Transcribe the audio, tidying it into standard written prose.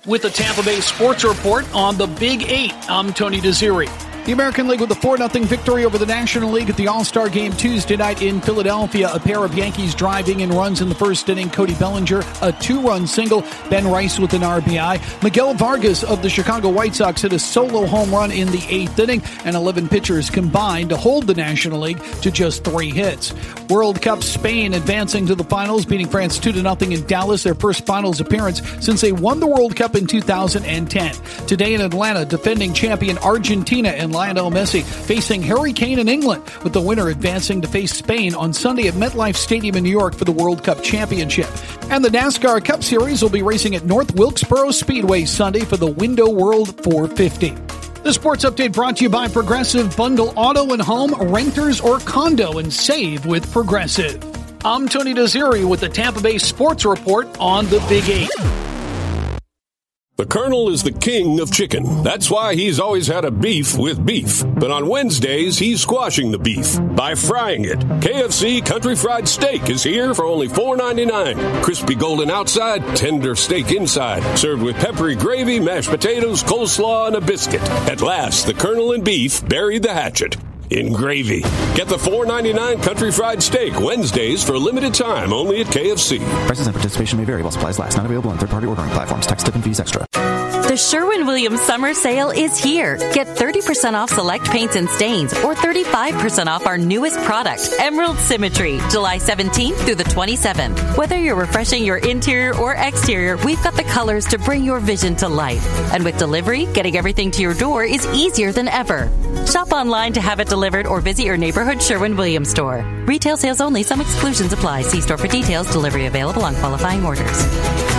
with the Tampa Bay Sports Report on the Big 8. I'm Tony Desiri. The American League with a 4-0 victory over the National League at the All-Star Game Tuesday night in Philadelphia. A pair of Yankees driving in runs in the first inning. Cody Bellinger, a 2-run single. Ben Rice with an RBI. Miguel Vargas of the Chicago White Sox hit a solo home run in the 8th inning, and 11 pitchers combined to hold the National League to just 3 hits. World Cup Spain advancing to the finals, beating France 2-0 in Dallas, their first finals appearance since they won the World Cup in 2010. Today in Atlanta, defending champion Argentina and Lionel Messi facing Harry Kane in England, with the winner advancing to face Spain on Sunday at MetLife Stadium in New York for the World Cup Championship. And the NASCAR Cup Series will be racing at North Wilkesboro Speedway Sunday for the Window World 450. The sports update brought to you by Progressive. Bundle auto and home, renters or condo, and save with Progressive. I'm Tony Desiri with the Tampa Bay Sports Report on the Big 8. The Colonel is the king of chicken. That's why he's always had a beef with beef. But on Wednesdays, he's squashing the beef by frying it. KFC Country Fried Steak is here for only $4.99. Crispy golden outside, tender steak inside. Served with peppery gravy, mashed potatoes, coleslaw, and a biscuit. At last, the Colonel and beef buried the hatchet in gravy. Get the $4.99 Country Fried Steak Wednesdays for a limited time only at KFC. Prices and participation may vary while supplies last. Not available on third-party ordering platforms. Tax, tip, and fees extra. The Sherwin-Williams Summer Sale is here. Get 30% off select paints and stains or 35% off our newest product, Emerald Symmetry, July 17th through the 27th. Whether you're refreshing your interior or exterior, we've got the colors to bring your vision to life. And with delivery, getting everything to your door is easier than ever. Shop online to have it delivered or visit your neighborhood Sherwin-Williams store. Retail sales only. Some exclusions apply. See store for details. Delivery available on qualifying orders.